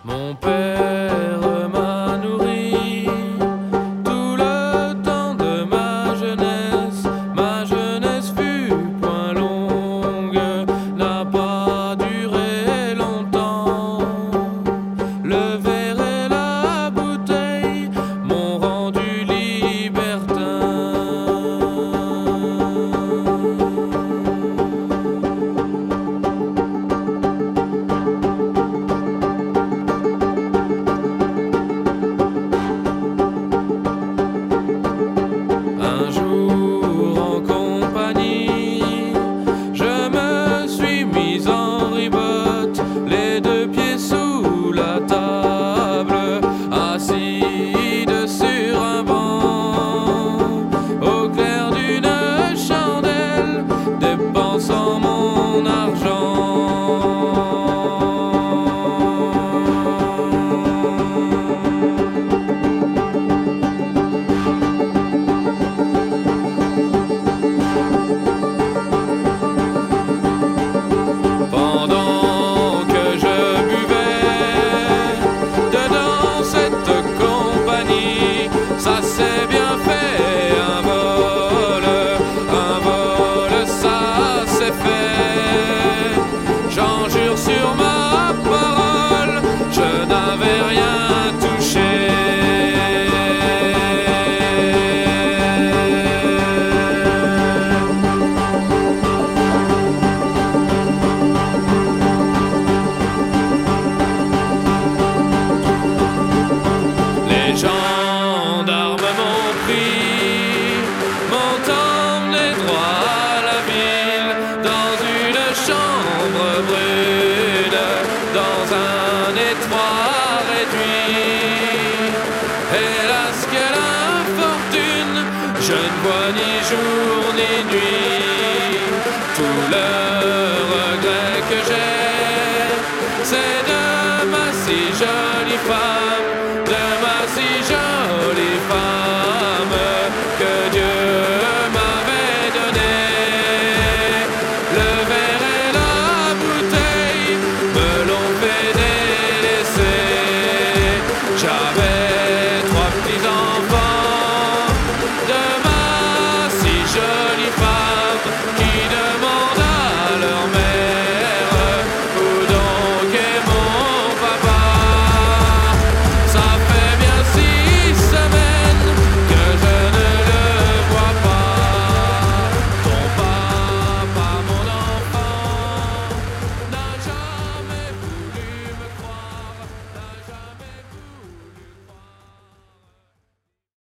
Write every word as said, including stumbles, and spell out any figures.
Mon père m'a nourri tout le temps de ma jeunesse. Ma jeunesse fut point longue, n'a pas duré longtemps. Le verre et la bouteille m'ont rendu libertin. Un jour en compagnie, je me suis mis en ribote, les deux pieds sous la table, assise sur un banc, au clair d'une chandelle, dépensant mon argent. Pendant que je buvais dedans cette compagnie, ça s'est bien fait, un vol, un vol, ça s'est fait. J'en jure sur ma parole, je n'avais rien touché. Les gendarmes m'ont pris, m'ont emmené droit à la ville, dans une chambre brune, dans un étroit réduit. Hélas, quelle infortune, je ne vois ni jour ni nuit. Tout le regret que j'ai, c'est de ma si jolie femme